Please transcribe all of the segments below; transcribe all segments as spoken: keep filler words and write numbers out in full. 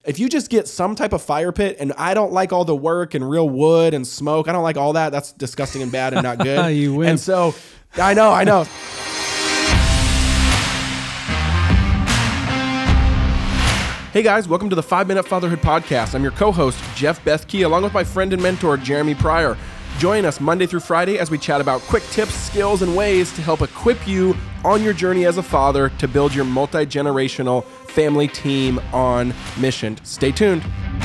if you just get some type of fire pit, and I don't like all the work and real wood and smoke. I don't like all that. That's disgusting and bad and not good. You win. And so I know, I know. Hey guys, welcome to the five minute Fatherhood Podcast. I'm your co-host, Jeff Bethke, along with my friend and mentor, Jeremy Pryor. Join us Monday through Friday as we chat about quick tips, skills, and ways to help equip you on your journey as a father to build your multi-generational family team on mission. Stay tuned.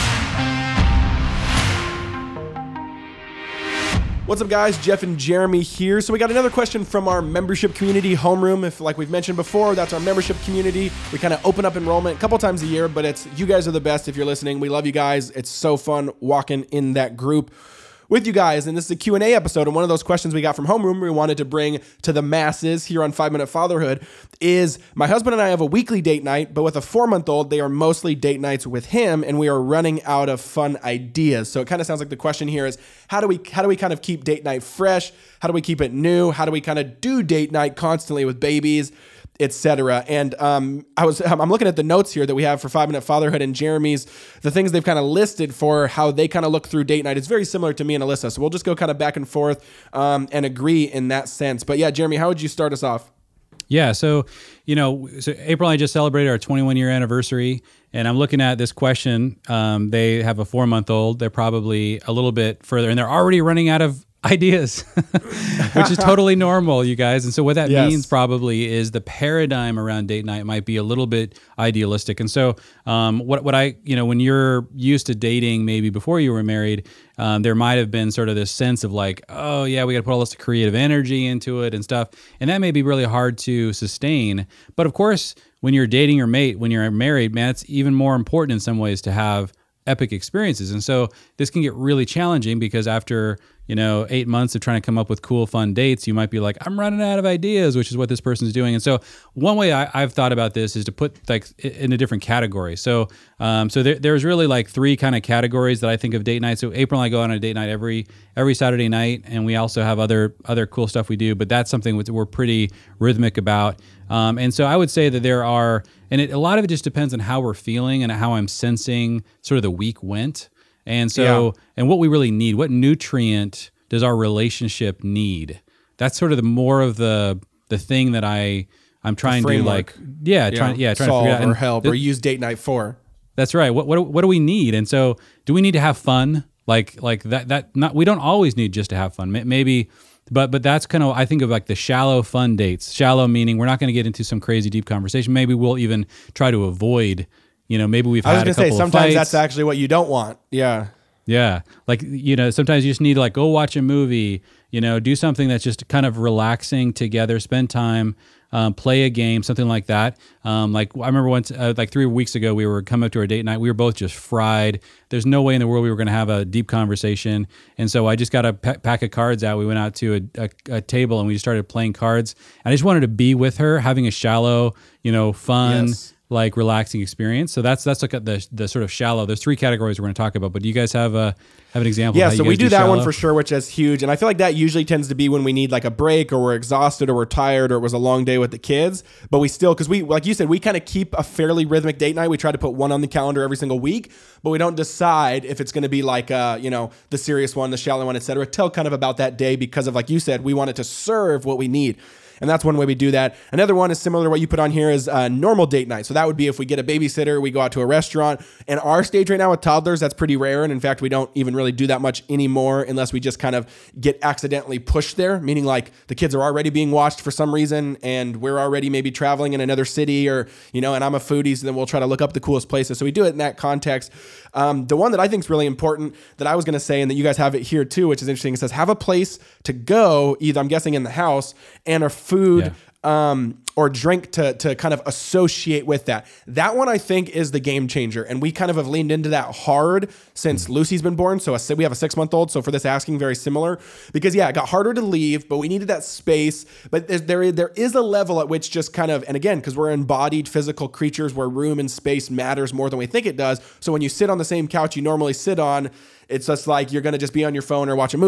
What's up, guys? Jeff and Jeremy here. So we got another question from our membership community, Homeroom. If, like we've mentioned before, that's our membership community. We kind of open up enrollment a couple times a year, but it's you guys are the best if you're listening. We love you guys. It's so fun walking in that group with you guys. And this is a Q and A episode. And one of those questions we got from Homeroom we wanted to bring to the masses here on five minute Fatherhood is, my husband and I have a weekly date night, but with a four-month-old, they are mostly date nights with him, and we are running out of fun ideas. So it kind of sounds like the question here is, how do we how do we kind of keep date night fresh? How do we keep it new? How do we kind of do date night constantly with babies, et cetera? And um, I was I'm looking at the notes here that we have for five minute Fatherhood, and Jeremy's, the things they've kind of listed for how they kind of look through date night is very similar to me and Alyssa. So we'll just go kind of back and forth um, and agree in that sense. But yeah, Jeremy, how would you start us off? Yeah, so, you know, so April and I just celebrated our twenty-one year anniversary, and I'm looking at this question. Um, they have a four-month-old. They're probably a little bit further, and they're already running out of ideas, which is totally normal, you guys. And so what that Yes. means probably is the paradigm around date night might be a little bit idealistic. And so um, what what I, you know, when you're used to dating maybe before you were married, um, there might have been sort of this sense of like, oh yeah, we got to put all this creative energy into it and stuff. And that may be really hard to sustain. But of course, when you're dating your mate, when you're married, man, it's even more important in some ways to have epic experiences. And so this can get really challenging because after, you know, eight months of trying to come up with cool, fun dates, you might be like, I'm running out of ideas, which is what this person's doing. And so one way I, I've thought about this is to put like in a different category. So um, so there, there's really like three kind of categories that I think of date night. So April and I go on a date night every every Saturday night, and we also have other other cool stuff we do, but that's something that we're pretty rhythmic about. Um, and so I would say that there are, and it, a lot of it just depends on how we're feeling and how I'm sensing sort of the week went. And so, yeah. and what we really need, what nutrient does our relationship need? That's sort of the more of the the thing that I I'm trying to like, yeah, yeah. trying, yeah, trying solve to figure out or and help th- or use date night for. That's right. What what what do we need? And so, do we need to have fun? Like like that that not we don't always need just to have fun. Maybe. But but that's kind of, I think of like the shallow fun dates. Shallow meaning we're not going to get into some crazy deep conversation. Maybe we'll even try to avoid, you know, maybe we've I was had a gonna couple say of sometimes fights. that's actually what you don't want. Yeah. Yeah. Like, you know, sometimes you just need to like go watch a movie, you know, do something that's just kind of relaxing together, spend time, um, play a game, something like that. Um, like I remember once, uh, like three weeks ago, we were coming up to our date night. We were both just fried. There's no way in the world we were going to have a deep conversation. And so I just got a p- pack of cards out. We went out to a, a, a table and we just started playing cards. And I just wanted to be with her, having a shallow, you know, fun, Yes. like relaxing experience. So that's that's like a, the the sort of shallow. There's three categories we're going to talk about. But do you guys have a have an example? Yeah, of how so you we guys do that shallow? one for sure, which is huge. And I feel like that usually tends to be when we need like a break or we're exhausted or we're tired or it was a long day with the kids. But we still, because we, like you said, we kind of keep a fairly rhythmic date night. We try to put one on the calendar every single week, but we don't decide if it's going to be like, uh, you know, the serious one, the shallow one, et cetera, till kind of about that day because of, like you said, we want it to serve what we need. And that's one way we do that. Another one is similar to what you put on here is a normal date night. So that would be if we get a babysitter, we go out to a restaurant. In our stage right now with toddlers, that's pretty rare. And in fact, we don't even really do that much anymore unless we just kind of get accidentally pushed there, meaning like the kids are already being watched for some reason and we're already maybe traveling in another city or, you know, and I'm a foodie, so then we'll try to look up the coolest places. So we do it in that context. Um, the one that I think is really important that I was going to say, and that you guys have it here too, which is interesting, it says have a place to go, either I'm guessing in the house, and a food yeah. um, or drink to to kind of associate with that. That one I think is the game changer, and we kind of have leaned into that hard since mm. Lucy's been born. So a, we have a six month old. So for this asking, very similar, because yeah, it got harder to leave, but we needed that space. But there there, there is a level at which just kind of, and again, because we're embodied physical creatures where room and space matters more than we think it does. So when you sit on the same couch you normally sit on, it's just like you're going to just be on your phone or watch a movie,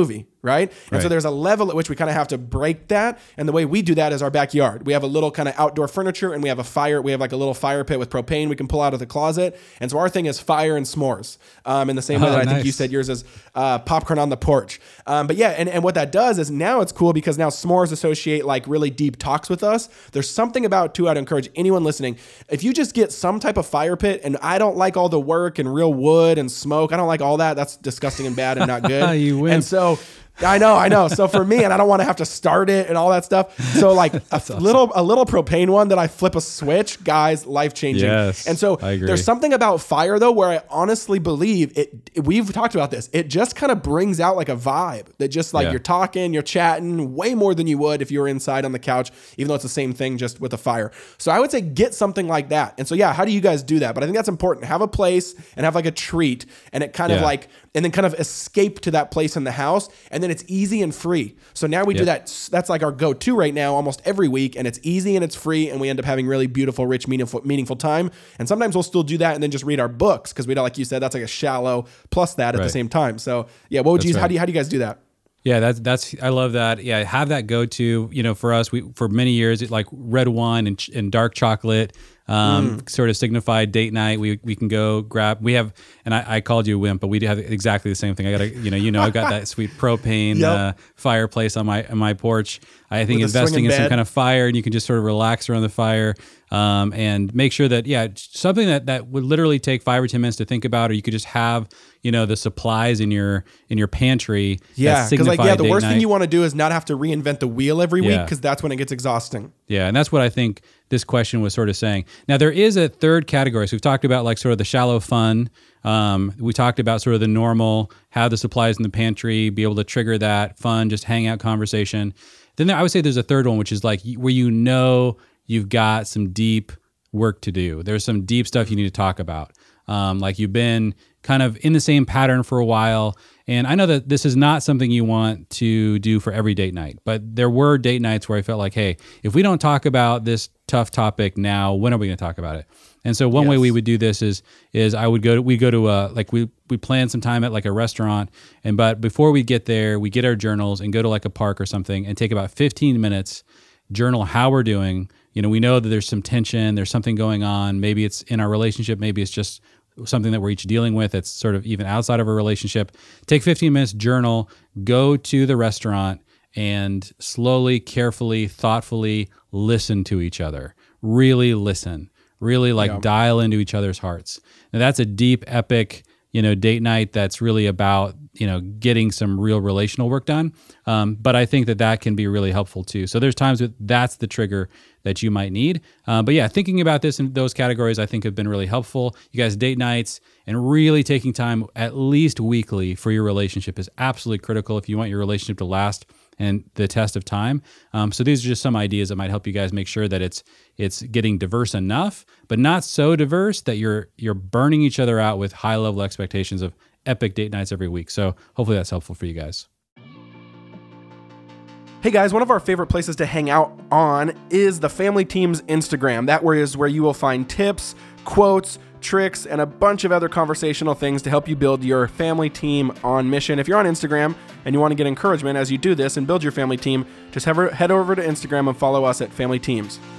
right? And Right. so there's a level at which we kind of have to break that. And the way we do that is our backyard. We have a little kind of outdoor furniture, and we have a fire. We have like a little fire pit with propane we can pull out of the closet. And so our thing is fire and s'mores, um, in the same way Oh, that I think nice. you said yours is uh, popcorn on the porch. Um, but yeah, and, and what that does is now it's cool because now s'mores associate like really deep talks with us. There's something about too, I'd encourage anyone listening, if you just get some type of fire pit, and I don't like all the work and real wood and smoke, I don't like all that. That's disgusting and bad and not good. You win. And so I know, I know. So for me, and I don't want to have to start it and all that stuff. So like a awesome. little, a little propane one that I flip a switch, guys, life changing. Yes, and so I agree. there's something about fire though, where I honestly believe it, we've talked about this. It just kind of brings out like a vibe that just like Yeah. you're talking, you're chatting way more than you would if you were inside on the couch, even though it's the same thing, just with a fire. So I would say get something like that. And so, yeah, how do you guys do that? But I think that's important. Have a place and have like a treat, and it kind of Yeah. like, and then kind of escape to that place in the house. And then it's easy and free. So now we do Yep. that. That's like our go-to right now, almost every week. And it's easy and it's free. And we end up having really beautiful, rich, meaningful, meaningful time. And sometimes we'll still do that and then just read our books. Cause we don't, like you said, that's like a shallow plus that at Right. the same time. So yeah, what would That's you, how right. do you, how do you guys do that? Yeah, that's that's I love that. Yeah, have that go to. You know, for us, we for many years, it, like red wine and, ch- and dark chocolate, um, Mm. sort of signified date night. We we can go grab. We have, and I, I called you a wimp, but we do have exactly the same thing. I got to, you know, you know, I've got that sweet propane Yep. uh, fireplace on my on my porch. I think With a investing swinging in some bed. kind of fire, and you can just sort of relax around the fire, um, and make sure that yeah, something that that would literally take five or ten minutes to think about, or you could just have, you know, the supplies in your in your pantry. Yeah. that Cause like, signify yeah, the date worst thing night. you want to do is not have to reinvent the wheel every week. Yeah. Cause that's when it gets exhausting. Yeah, and that's what I think this question was sort of saying. Now, there is a third category. So we've talked about like sort of the shallow fun. Um, we talked about sort of the normal, have the supplies in the pantry, be able to trigger that fun, just hang out conversation. Then there, I would say there's a third one, which is like where you know you've got some deep work to do. There's some deep stuff you need to talk about. Um, like you've been kind of in the same pattern for a while. And I know that this is not something you want to do for every date night, but there were date nights where I felt like, hey, if we don't talk about this tough topic now, when are we going to talk about it? And so one Yes. way we would do this is is I would go to we go to a like we we plan some time at like a restaurant, and but before we get there, we get our journals and go to like a park or something and take about fifteen minutes, journal how we're doing. You know, we know that there's some tension, there's something going on. Maybe it's in our relationship, maybe it's just something that we're each dealing with that's sort of even outside of a relationship. Take fifteen minutes, journal, go to the restaurant, and slowly, carefully, thoughtfully listen to each other. Really listen. Really like Yeah. dial into each other's hearts. Now that's a deep, epic, you know, date night that's really about, you know, getting some real relational work done. Um, but I think that that can be really helpful too. So there's times that that's the trigger that you might need. Uh, but yeah, thinking about this in those categories, I think have been really helpful. You guys, date nights and really taking time at least weekly for your relationship is absolutely critical if you want your relationship to last and the test of time. Um, so these are just some ideas that might help you guys make sure that it's it's getting diverse enough, but not so diverse that you're you're burning each other out with high level expectations of epic date nights every week. So hopefully that's helpful for you guys. Hey guys, one of our favorite places to hang out on is the Family Teams Instagram. That is where you will find tips, quotes, tricks, and a bunch of other conversational things to help you build your family team on mission. If you're on Instagram and you want to get encouragement as you do this and build your family team, just have, head over to Instagram and follow us at Family Teams.